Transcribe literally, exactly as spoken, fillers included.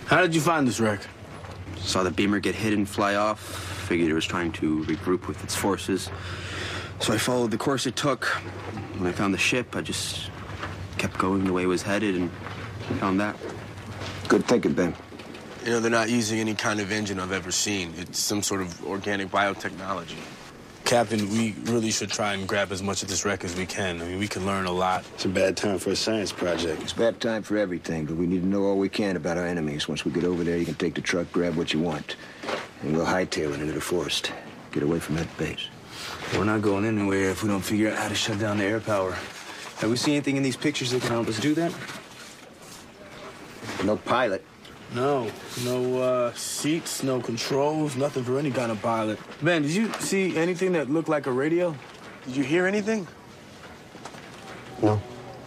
How did you find this wreck? Saw the beamer get hit and fly off. Figured it was trying to regroup with its forces. So I followed the course it took. When I found the ship, I just kept going the way it was headed and found that. Good thinking, Ben. You know, they're not using any kind of engine I've ever seen. It's some sort of organic biotechnology. Captain, we really should try and grab as much of this wreck as we can. I mean, we can learn a lot. It's a bad time for a science project. It's a bad time for everything, but we need to know all we can about our enemies. Once we get over there, you can take the truck, grab what you want, and we'll hightail it into the forest. Get away from that base. We're not going anywhere if we don't figure out how to shut down the air power. Have we seen anything in these pictures that can help us do that? No pilot. No. No uh, seats, no controls, nothing for any kind of pilot. Ben, did you see anything that looked like a radio? Did you hear anything? No.